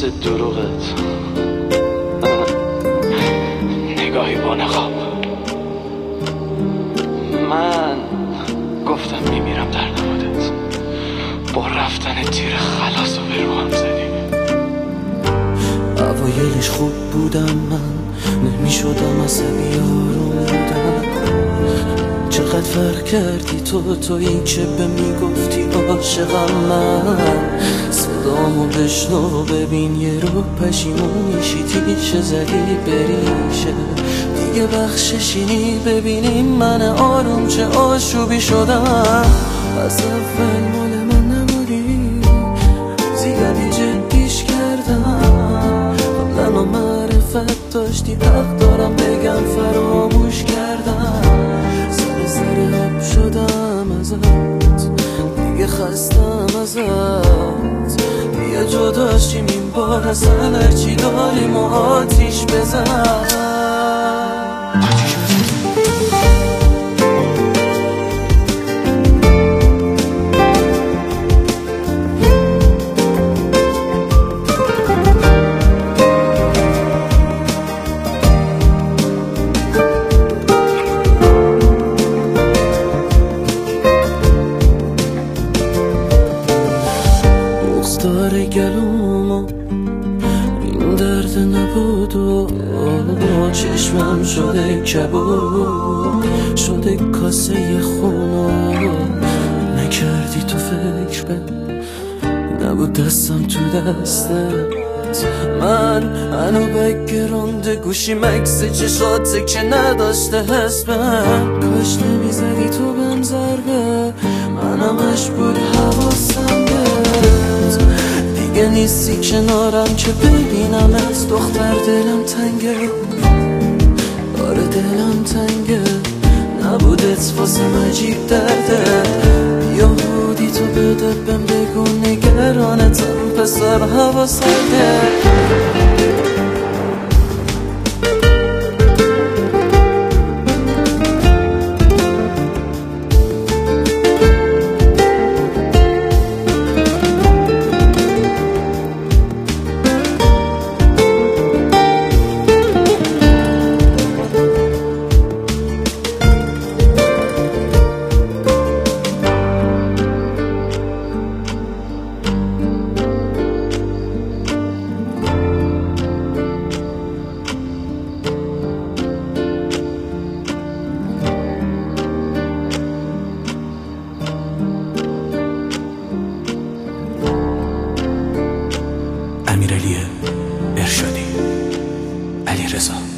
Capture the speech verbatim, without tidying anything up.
مثل دروغت نگاهی با نقاب. من گفتم میمیرم در نبودت، با رفتن تیر خلاص و به روحم زدی. اوایلش خوب بودم من، نمیشدم عصبی آروم بودم. چقدر فرق کردی تو تو این که به میگفتی عاشقم من. صدامو بشنو ببین یه رو پشیمون میشی تیشه زدی بریشه. دیگه بخششینی ببینیم من آروم چه آشوبی شدم. از اول مال من نبودی، زیادی جدیش کردم. قبلا معرفت داشتی حق دارم بگم فراموش کردم. سر سر آب شدم ازت، دیگه خستم ازت. بیا جدا شیم این بار اصلا هرچی داریم و آتیش بزن. داره گلومو این درد نبود و چشمم شده کبود، شده کاسه خونو. نکردی تو فکر به نبود دستم تو دستت. من منو بگرونده گوشی مکس چشاته که نداشته حسبم. کاش نمیزدی تو بهم ضربه، منم مشغول حواسم بهت. دیگه نیستی کنارم که ببینم از دختر دلم تنگه. آره دلم تنگه، نبودت واسم عجیب درده. یهودی تو بده بهم بگو نگرانتم پسر حواسته. امیرعلی ارشادی، علیرضا.